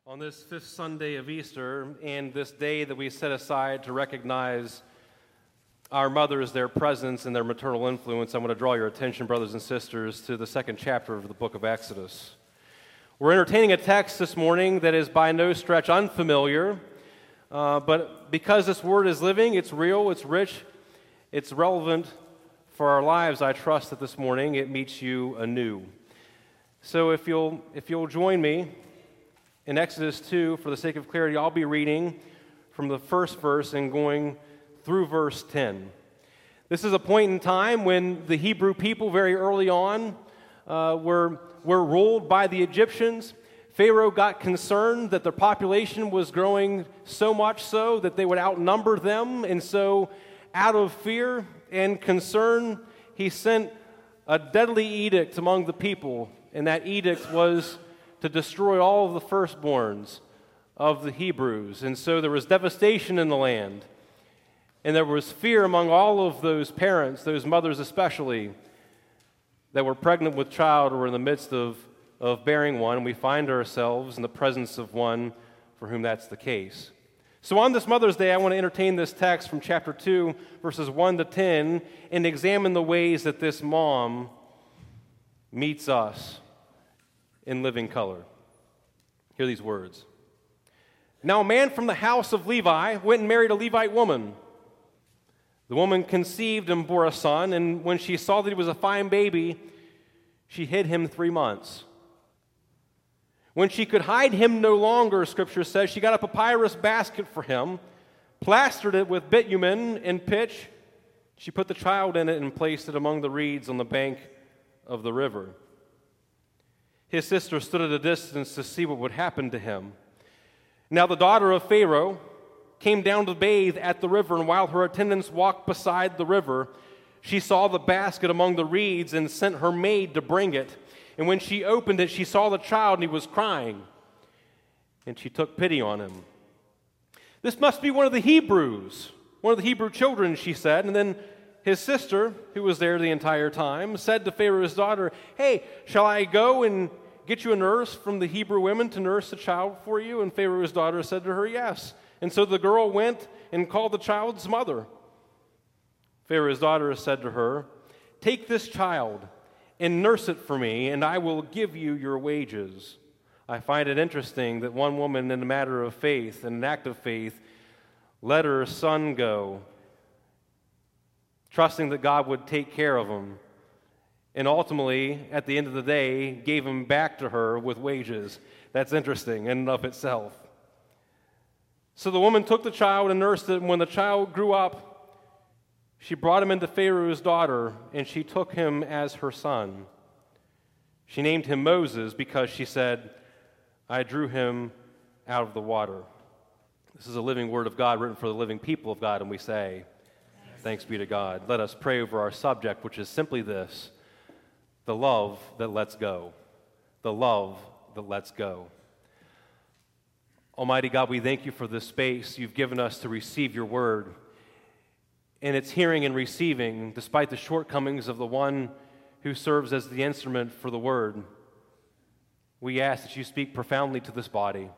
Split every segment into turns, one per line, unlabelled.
On this fifth Sunday of Easter, and this day that we set aside to recognize our mothers, their presence, and their maternal influence, I want to draw your attention, brothers and sisters, to the second chapter of the book of Exodus. We're entertaining a text this morning that is by no stretch unfamiliar, but because this word is living, it's real, it's rich, it's relevant for our lives, I trust that this morning it meets you anew. So if you'll join me in Exodus 2, for the sake of clarity, I'll be reading from the first verse and going through verse 10. This is a point in time when the Hebrew people very early on were ruled by the Egyptians. Pharaoh got concerned that their population was growing so much so that they would outnumber them, and so out of fear and concern, he sent a deadly edict among the people, and that edict was to destroy all of the firstborns of the Hebrews. And so there was devastation in the land, and there was fear among all of those parents, those mothers especially, that were pregnant with child or were in the midst of bearing one, and we find ourselves in the presence of one for whom that's the case. So on this Mother's Day, I want to entertain this text from chapter 2, verses 1 to 10, and examine the ways that this mom meets us in living color. Hear these words. Now a man from the house of Levi went and married a Levite woman. The woman conceived and bore a son, and when she saw that he was a fine baby, she hid him 3 months. When she could hide him no longer, Scripture says, she got a papyrus basket for him, plastered it with bitumen and pitch. She put the child in it and placed it among the reeds on the bank of the river. His sister stood at a distance to see what would happen to him. Now the daughter of Pharaoh came down to bathe at the river, and while her attendants walked beside the river, she saw the basket among the reeds and sent her maid to bring it. And when she opened it, she saw the child, and he was crying. And she took pity on him. This must be one of the Hebrews, one of the Hebrew children, she said. And then his sister, who was there the entire time, said to Pharaoh's daughter, "Hey, shall I go and get you a nurse from the Hebrew women to nurse the child for you?" And Pharaoh's daughter said to her, "Yes." And so the girl went and called the child's mother. Pharaoh's daughter said to her, "Take this child and nurse it for me, and I will give you your wages." I find it interesting that one woman, in a matter of faith, in an act of faith, let her son go, trusting that God would take care of him, and ultimately, at the end of the day, gave him back to her with wages. That's interesting in and of itself. So the woman took the child and nursed it, and when the child grew up, she brought him into Pharaoh's daughter, and she took him as her son. She named him Moses because she said, "I drew him out of the water." This is a living word of God written for the living people of God, and we say, Thanks be to God. Let us pray over our subject, which is simply this: the love that lets go. The love that lets go. Almighty God, we thank you for this space you've given us to receive your word. And it's hearing and receiving, despite the shortcomings of the one who serves as the instrument for the word. We ask that you speak profoundly to this body,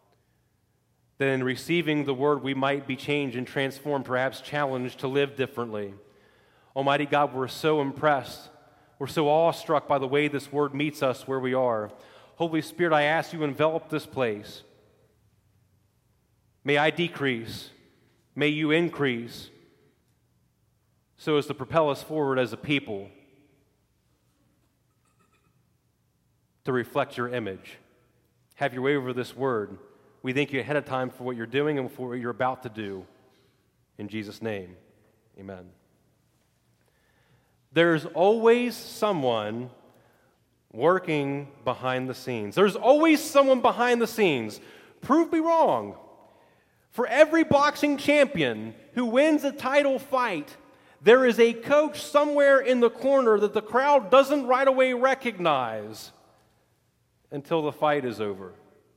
that in receiving the word we might be changed and transformed, perhaps challenged to live differently. Almighty God, we're so impressed, we're so awestruck by the way this word meets us where we are. Holy Spirit, I ask you to envelop this place. May I decrease, may you increase, so as to propel us forward as a people to reflect your image. Have your way over this word. We thank you ahead of time for what you're doing and for what you're about to do. In Jesus' name, amen. There's always someone working behind the scenes. There's always someone behind the scenes. Prove me wrong. For every boxing champion who wins a title fight, there is a coach somewhere in the corner that the crowd doesn't right away recognize until the fight is over.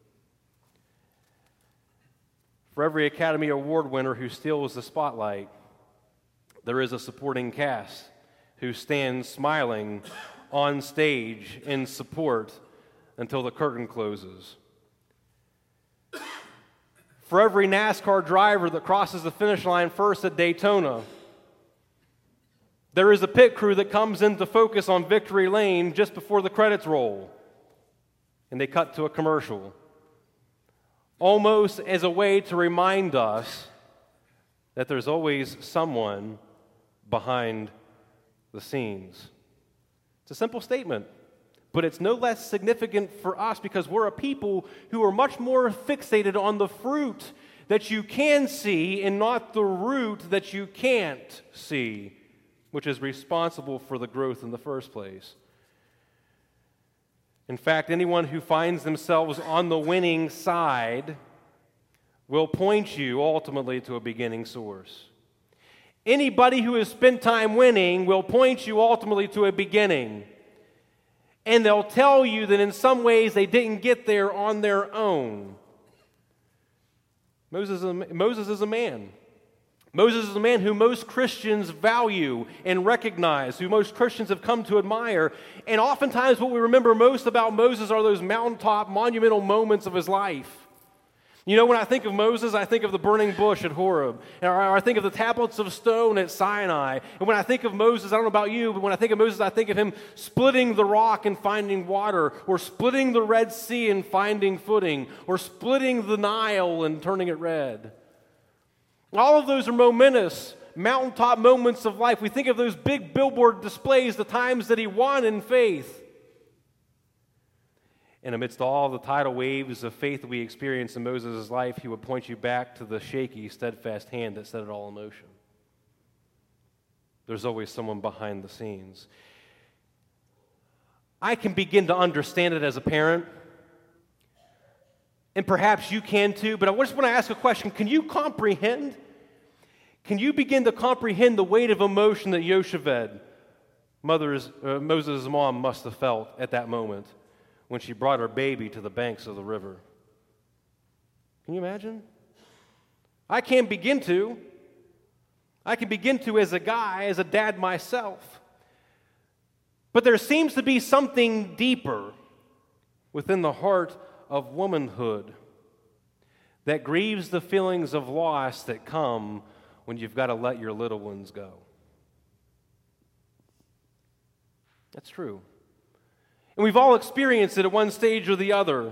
For every Academy Award winner who steals the spotlight, there is a supporting cast who stands smiling on stage in support until the curtain closes. For every NASCAR driver that crosses the finish line first at Daytona, there is a pit crew that comes into focus on victory lane just before the credits roll, and they cut to a commercial, almost as a way to remind us that there's always someone behind the scenes. It's a simple statement, but it's no less significant for us because we're a people who are much more fixated on the fruit that you can see and not the root that you can't see, which is responsible for the growth in the first place. In fact, anyone who finds themselves on the winning side will point you ultimately to a beginning source. Anybody who has spent time winning will point you ultimately to a beginning. And they'll tell you that in some ways they didn't get there on their own. Moses is a man. Moses is a man who most Christians value and recognize, who most Christians have come to admire. And oftentimes what we remember most about Moses are those mountaintop, monumental moments of his life. You know, when I think of Moses, I think of the burning bush at Horeb. Or I think of the tablets of stone at Sinai. And when I think of Moses, I don't know about you, but when I think of Moses, I think of him splitting the rock and finding water, or splitting the Red Sea and finding footing, or splitting the Nile and turning it red. All of those are momentous, mountaintop moments of life. We think of those big billboard displays, the times that he won in faith. And amidst all the tidal waves of faith that we experience in Moses' life, he would point you back to the shaky, steadfast hand that set it all in motion. There's always someone behind the scenes. I can begin to understand it as a parent, and perhaps you can too, but I just want to ask a question. Can you comprehend? Can you begin to comprehend the weight of emotion that Yocheved, Moses' mom, must have felt at that moment when she brought her baby to the banks of the river? Can you imagine? I can't begin to. I can begin to as a guy, as a dad myself. But there seems to be something deeper within the heart of womanhood that grieves the feelings of loss that come when you've got to let your little ones go. That's true. And we've all experienced it at one stage or the other.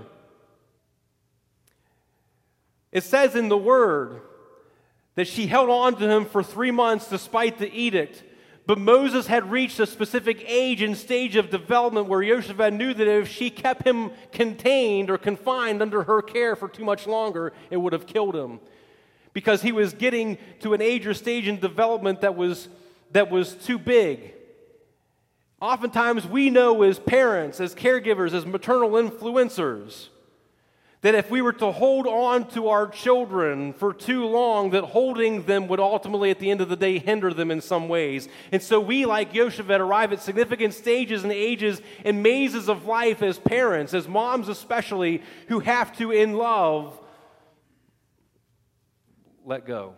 It says in the Word that she held on to him for 3 months despite the edict. But Moses had reached a specific age and stage of development where Yocheved knew that if she kept him contained or confined under her care for too much longer, it would have killed him. Because he was getting to an age or stage in development that was too big. Oftentimes we know as parents, as caregivers, as maternal influencers, that if we were to hold on to our children for too long, that holding them would ultimately, at the end of the day, hinder them in some ways. And so we, like Yocheved, arrive at significant stages and ages and mazes of life as parents, as moms especially, who have to, in love, let go.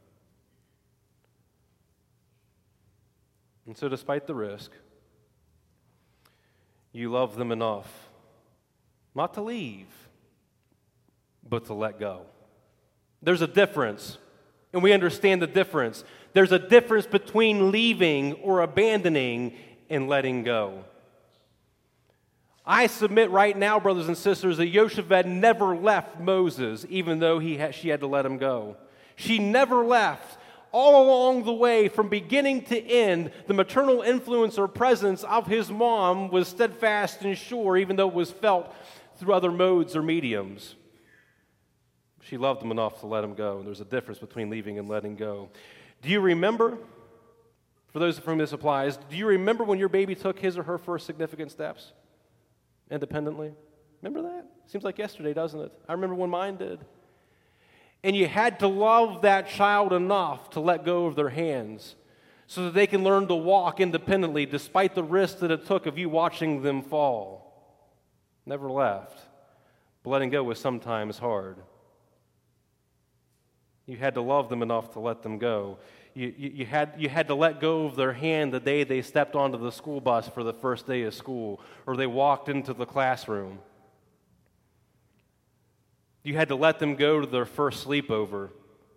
And so despite the risk, you love them enough not to leave, but to let go. There's a difference, and we understand the difference. There's a difference between leaving or abandoning and letting go. I submit right now, brothers and sisters, that Yocheved never left Moses, even though she had to let him go. She never left. All along the way, from beginning to end, the maternal influence or presence of his mom was steadfast and sure, even though it was felt through other modes or mediums. She loved him enough to let him go. And there's a difference between leaving and letting go. Do you remember, for those for whom this applies, do you remember when your baby took his or her first significant steps independently? Remember that? Seems like yesterday, doesn't it? I remember when mine did. And you had to love that child enough to let go of their hands so that they can learn to walk independently despite the risk that it took of you watching them fall. Never left. But letting go was sometimes hard. You had to love them enough to let them go. You had to let go of their hand the day they stepped onto the school bus for the first day of school, or they walked into the classroom. You had to let them go to their first sleepover.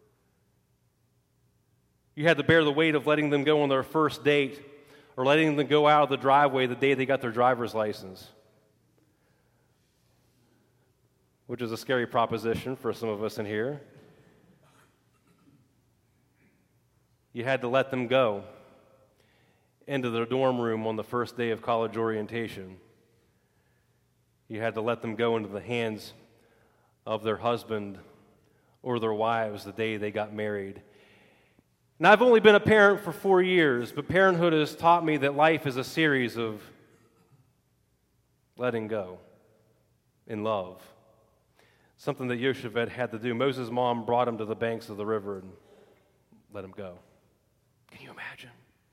You had to bear the weight of letting them go on their first date or letting them go out of the driveway the day they got their driver's license, which is a scary proposition for some of us in here. You had to let them go into their dorm room on the first day of college orientation. You had to let them go into the hands of their husband or their wives the day they got married. Now, I've only been a parent for 4 years, but parenthood has taught me that life is a series of letting go in love. Something that Yosheved had to do. Moses' mom brought him to the banks of the river and let him go. Can you imagine?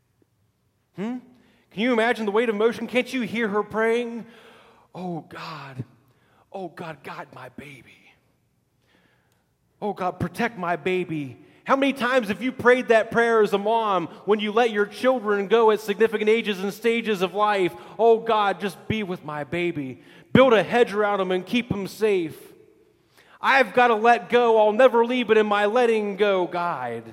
Can you imagine the weight of emotion? Can't you hear her praying? Oh, God, guide my baby. Oh, God, protect my baby. How many times have you prayed that prayer as a mom when you let your children go at significant ages and stages of life? Oh, God, just be with my baby. Build a hedge around him and keep him safe. I've got to let go. I'll never leave, but in my letting go, guide.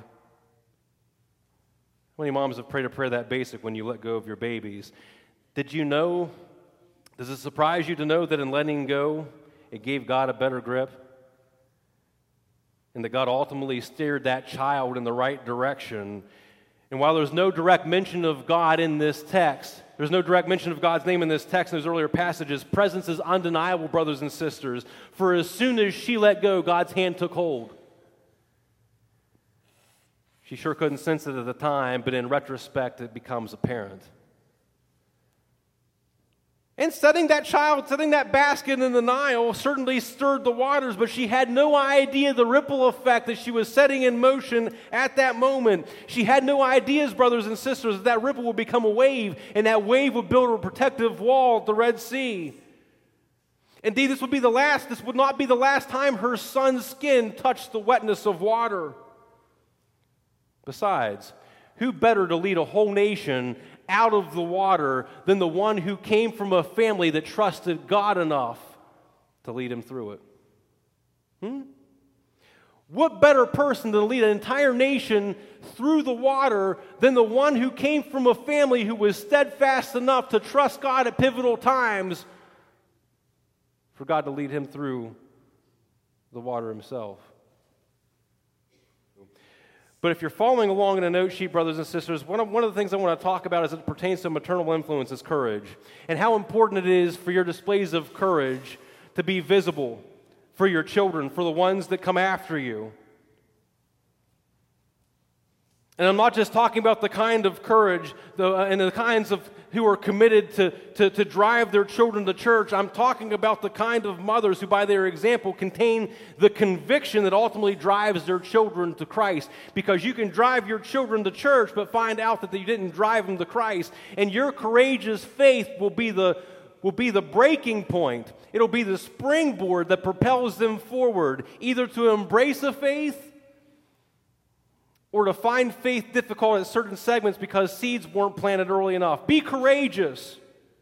How many moms have prayed a prayer that basic when you let go of your babies? Did you know, does it surprise you to know that in letting go, it gave God a better grip? And that God ultimately steered that child in the right direction. And while there's no direct mention of God in this text, there's no direct mention of God's name in this text in those earlier passages, presence is undeniable, brothers and sisters. For as soon as she let go, God's hand took hold. She sure couldn't sense it at the time, but in retrospect, it becomes apparent. And setting that basket in the Nile certainly stirred the waters, but she had no idea the ripple effect that she was setting in motion at that moment. She had no ideas, brothers and sisters, that that ripple would become a wave, and that wave would build a protective wall at the Red Sea. Indeed, this would not be the last time her son's skin touched the wetness of water. Besides, who better to lead a whole nation out of the water than the one who came from a family that trusted God enough to lead him through it? What better person to lead an entire nation through the water than the one who came from a family who was steadfast enough to trust God at pivotal times for God to lead him through the water himself? But if you're following along in a note sheet, brothers and sisters, one of the things I want to talk about as it pertains to maternal influence is courage, and how important it is for your displays of courage to be visible for your children, for the ones that come after you. And I'm not just talking about the kind of courage and the kinds of who are committed to drive their children to church. I'm talking about the kind of mothers who, by their example, contain the conviction that ultimately drives their children to Christ. Because you can drive your children to church, but find out that you didn't drive them to Christ. And your courageous faith will be the breaking point. It'll be the springboard that propels them forward, either to embrace a faith or to find faith difficult at certain segments because seeds weren't planted early enough. Be courageous.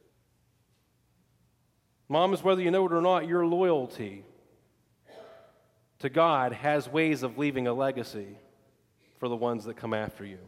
Moms, whether you know it or not, your loyalty to God has ways of leaving a legacy for the ones that come after you.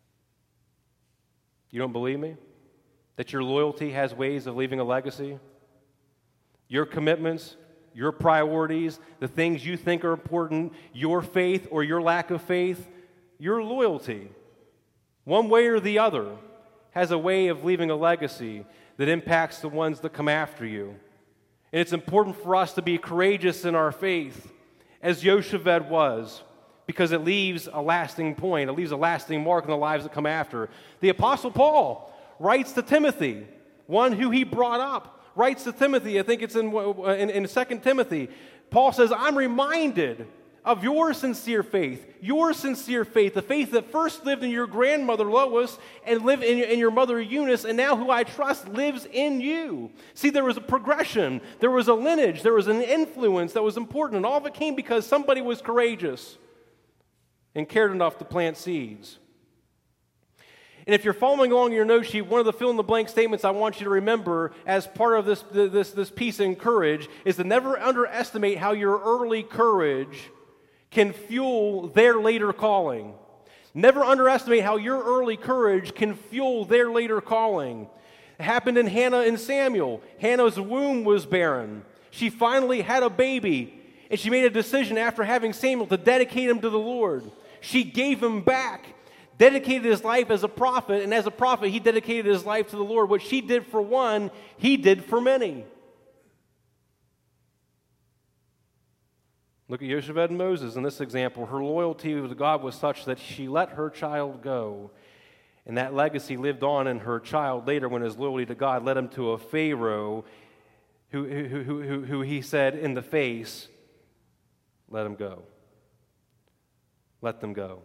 You don't believe me? That your loyalty has ways of leaving a legacy? Your commitments, your priorities, the things you think are important, your faith or your lack of faith, your loyalty, one way or the other, has a way of leaving a legacy that impacts the ones that come after you. And it's important for us to be courageous in our faith, as Yosheved was, because it leaves a lasting point. It leaves a lasting mark in the lives that come after. The Apostle Paul writes to Timothy, one who he brought up, writes to Timothy, I think it's in 2 Timothy. Paul says, I'm reminded of your sincere faith, the faith that first lived in your grandmother Lois and lived in your mother Eunice, and now who I trust lives in you. See, there was a progression, there was a lineage, there was an influence that was important, and all of it came because somebody was courageous and cared enough to plant seeds. And if you're following along your note sheet, one of the fill-in-the-blank statements I want you to remember as part of this piece in courage is to never underestimate how your early courage can fuel their later calling. Never underestimate how your early courage can fuel their later calling. It happened in Hannah and Samuel. Hannah's womb was barren. She finally had a baby, and she made a decision after having Samuel to dedicate him to the Lord. She gave him back, dedicated his life as a prophet, and as a prophet, he dedicated his life to the Lord. What she did for one, he did for many. Look at Yosheved and Moses in this example. Her loyalty to God was such that she let her child go. And that legacy lived on in her child later when his loyalty to God led him to a Pharaoh who he said in the face, let him go. Let them go.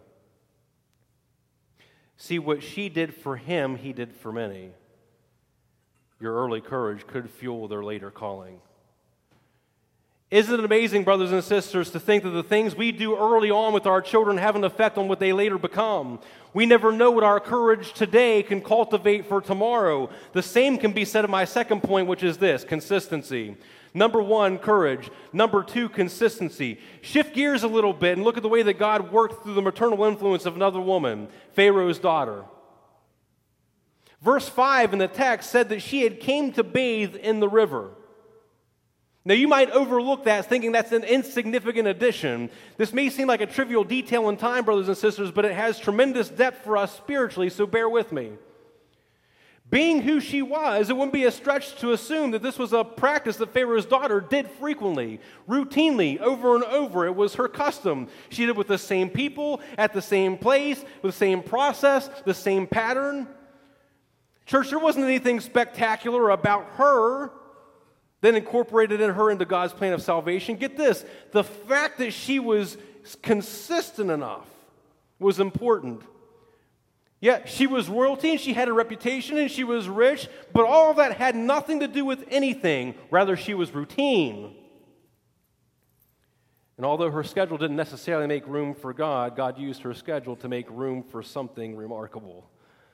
See, what she did for him, he did for many. Your early courage could fuel their later calling. Isn't it amazing, brothers and sisters, to think that the things we do early on with our children have an effect on what they later become? We never know what our courage today can cultivate for tomorrow. The same can be said of my second point, which is this: consistency. Number one, courage. Number two, consistency. Shift gears a little bit and look at the way that God worked through the maternal influence of another woman, Pharaoh's daughter. Verse 5 in the text said that she had came to bathe in the river. Now, you might overlook that, thinking that's an insignificant addition. This may seem like a trivial detail in time, brothers and sisters, but it has tremendous depth for us spiritually, so bear with me. Being who she was, it wouldn't be a stretch to assume that this was a practice that Pharaoh's daughter did frequently, routinely, over and over. It was her custom. She did it with the same people, at the same place, with the same process, the same pattern. Church, there wasn't anything spectacular about her then incorporated in her into God's plan of salvation. Get this, the fact that she was consistent enough was important. Yeah, she was royalty and she had a reputation and she was rich, but all of that had nothing to do with anything. Rather, she was routine. And although her schedule didn't necessarily make room for God, God used her schedule to make room for something remarkable.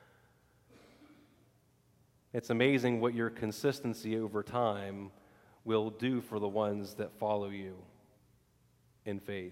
It's amazing what your consistency over time will do for the ones that follow you in faith.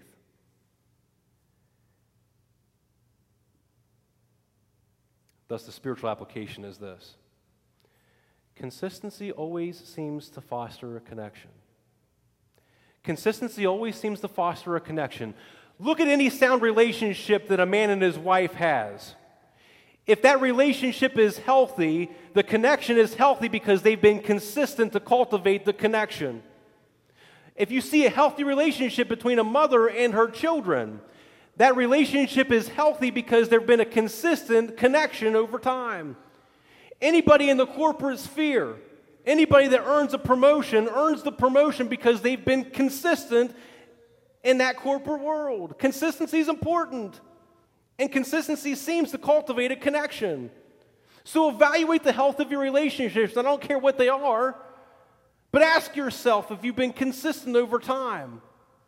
Thus, the spiritual application is this: consistency always seems to foster a connection. Consistency always seems to foster a connection. Look at any sound relationship that a man and his wife has. If that relationship is healthy, the connection is healthy because they've been consistent to cultivate the connection. If you see a healthy relationship between a mother and her children, that relationship is healthy because there's been a consistent connection over time. Anybody in the corporate sphere, anybody that earns the promotion because they've been consistent in that corporate world. Consistency is important. And consistency seems to cultivate a connection. So evaluate the health of your relationships. I don't care what they are, but ask yourself if you've been consistent over time.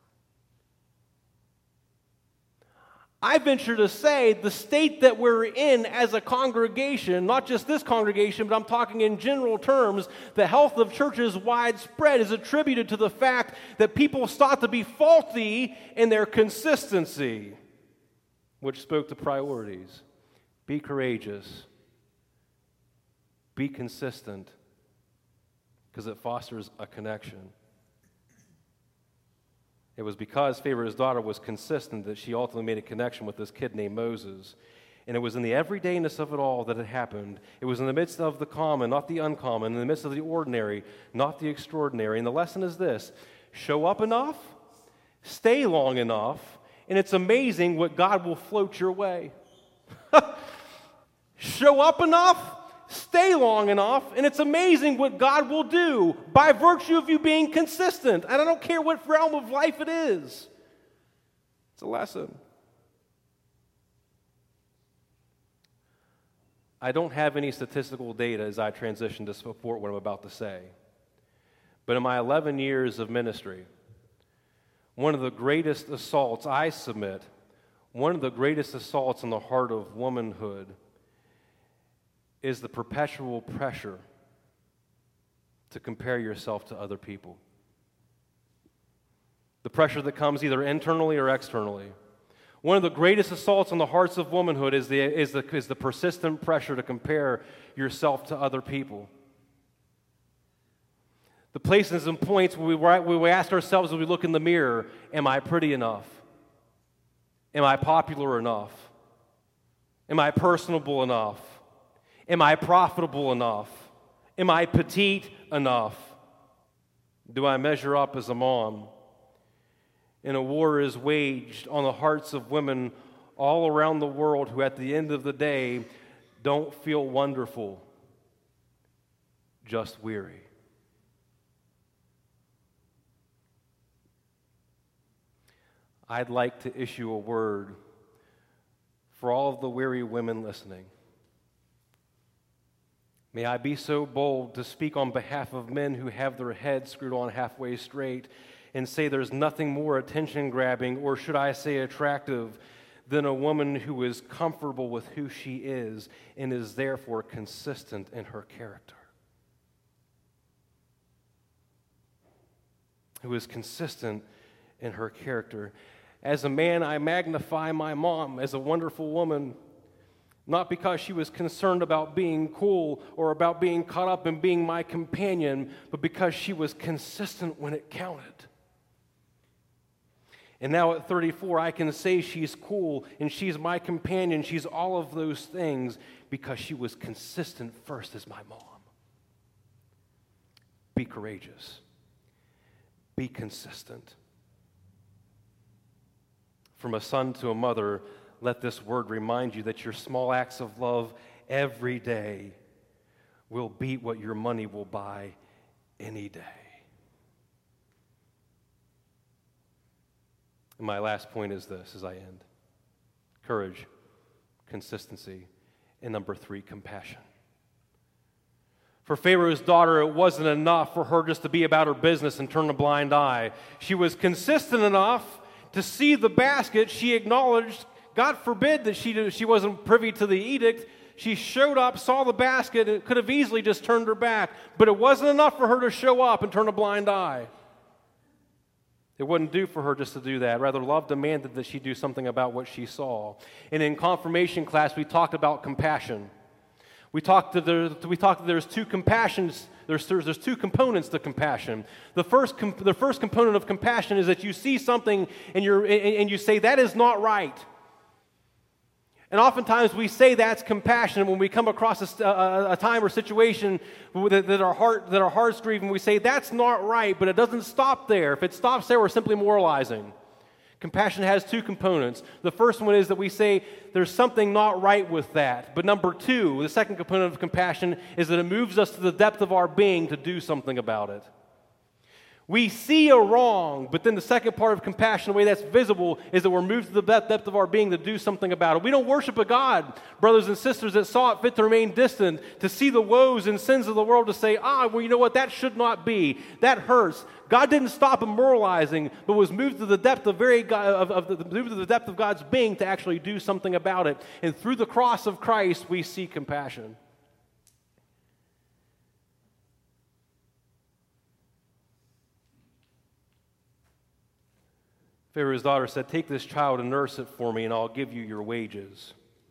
I venture to say the state that we're in as a congregation, not just this congregation, but I'm talking in general terms, the health of churches widespread is attributed to the fact that people sought to be faulty in their consistency, which spoke to priorities. Be courageous. Be consistent, because it fosters a connection. It was because Pharaoh's daughter was consistent that she ultimately made a connection with this kid named Moses. And it was in the everydayness of it all that it happened. It was in the midst of the common, not the uncommon, in the midst of the ordinary, not the extraordinary. And the lesson is this: show up enough, stay long enough, and it's amazing what God will float your way. Show up enough, stay long enough, and it's amazing what God will do by virtue of you being consistent. And I don't care what realm of life it is. It's a lesson. I don't have any statistical data as I transition to support what I'm about to say. But in my 11 years of ministry, one of the greatest assaults, I submit, one of the greatest assaults on the heart of womanhood is the perpetual pressure to compare yourself to other people. The pressure that comes either internally or externally. One of the greatest assaults on the hearts of womanhood is the persistent pressure to compare yourself to other people. The places and points where we ask ourselves as we look in the mirror, am I pretty enough? Am I popular enough? Am I personable enough? Am I profitable enough? Am I petite enough? Do I measure up as a mom? And a war is waged on the hearts of women all around the world who at the end of the day don't feel wonderful, just weary. I'd like to issue a word for all of the weary women listening. May I be so bold to speak on behalf of men who have their heads screwed on halfway straight and say there's nothing more attention-grabbing, or should I say attractive, than a woman who is comfortable with who she is and is therefore consistent in her character. Who is consistent in her character. As a man, I magnify my mom as a wonderful woman, not because she was concerned about being cool or about being caught up in being my companion, but because she was consistent when it counted. And now at 34, I can say she's cool and she's my companion. She's all of those things because she was consistent first as my mom. Be courageous. Be consistent. From a son to a mother, let this word remind you that your small acts of love every day will beat what your money will buy any day. And my last point is this as I end. Courage, consistency, and number 3, compassion. For Pharaoh's daughter, it wasn't enough for her just to be about her business and turn a blind eye. She was consistent enough to see the basket. She acknowledged, God forbid that she wasn't privy to the edict. She showed up, saw the basket, and could have easily just turned her back. But it wasn't enough for her to show up and turn a blind eye. It wouldn't do for her just to do that. Rather, love demanded that she do something about what she saw. And in confirmation class, we talked about compassion. We talked that there's two compassions. There's two components to compassion. The first component of compassion is that you see something and you say that is not right. And oftentimes we say that's compassion when we come across a time or situation that our hearts grieve, and we say that's not right, but it doesn't stop there. If it stops there, we're simply moralizing. Compassion has two components. The first one is that we say there's something not right with that. But number 2, the second component of compassion is that it moves us to the depth of our being to do something about it. We see a wrong, but then the second part of compassion, the way that's visible, is that we're moved to the depth of our being to do something about it. We don't worship a God, brothers and sisters, that saw it fit to remain distant, to see the woes and sins of the world, to say, well, you know what, that should not be. That hurts. God didn't stop him moralizing, but was moved to the depth of the depth of God's being to actually do something about it. And through the cross of Christ, we see compassion. Pharaoh's daughter said, "Take this child and nurse it for me, and I'll give you your wages."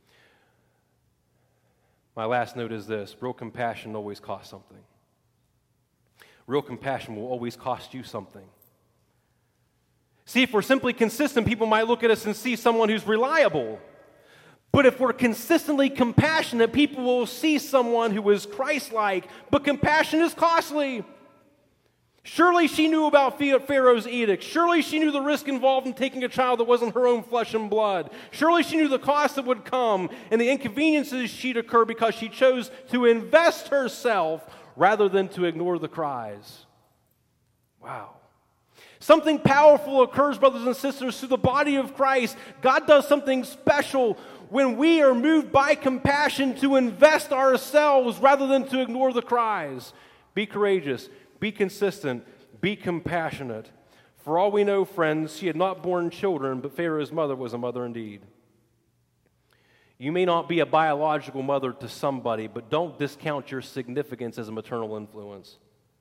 My last note is this: real compassion always costs something. Real compassion will always cost you something. See, if we're simply consistent, people might look at us and see someone who's reliable. But if we're consistently compassionate, people will see someone who is Christ-like. But compassion is costly. Surely she knew about Pharaoh's edict. Surely she knew the risk involved in taking a child that wasn't her own flesh and blood. Surely she knew the cost that would come and the inconveniences she'd occur because she chose to invest herself rather than to ignore the cries. Wow. Something powerful occurs, brothers and sisters, through the body of Christ. God does something special when we are moved by compassion to invest ourselves rather than to ignore the cries. Be courageous. Be consistent. Be compassionate. For all we know, friends, she had not borne children, but Pharaoh's mother was a mother indeed. You may not be a biological mother to somebody, but don't discount your significance as a maternal influence.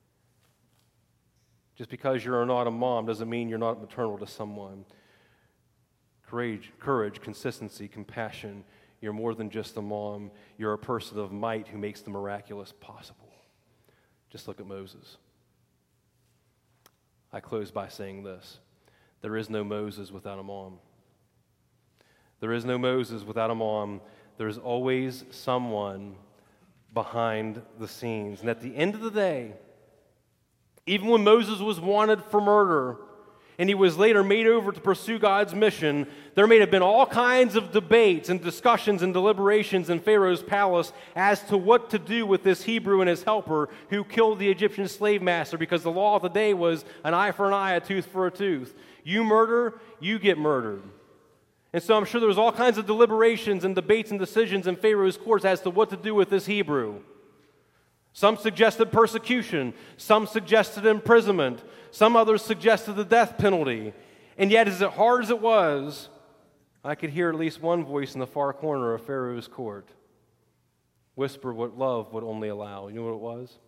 Just because you're not a mom doesn't mean you're not maternal to someone. Courage, consistency, compassion. You're more than just a mom. You're a person of might who makes the miraculous possible. Just look at Moses. I close by saying this. There is no Moses without a mom. There is no Moses without a mom. There's always someone behind the scenes. And at the end of the day, even when Moses was wanted for murder, and he was later made over to pursue God's mission, there may have been all kinds of debates and discussions and deliberations in Pharaoh's palace as to what to do with this Hebrew and his helper who killed the Egyptian slave master, because the law of the day was an eye for an eye, a tooth for a tooth. You murder, you get murdered. And so I'm sure there was all kinds of deliberations and debates and decisions in Pharaoh's courts as to what to do with this Hebrew. Some suggested persecution. Some suggested imprisonment. Some others suggested the death penalty. And yet, as hard as it was, I could hear at least one voice in the far corner of Pharaoh's court whisper what love would only allow. You know what it was?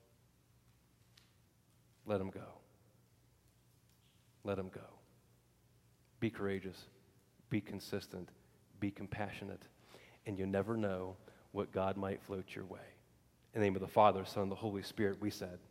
Let him go. Let him go. Be courageous. Be consistent. Be compassionate. And you never know what God might float your way. In the name of the Father, Son, and the Holy Spirit, we said,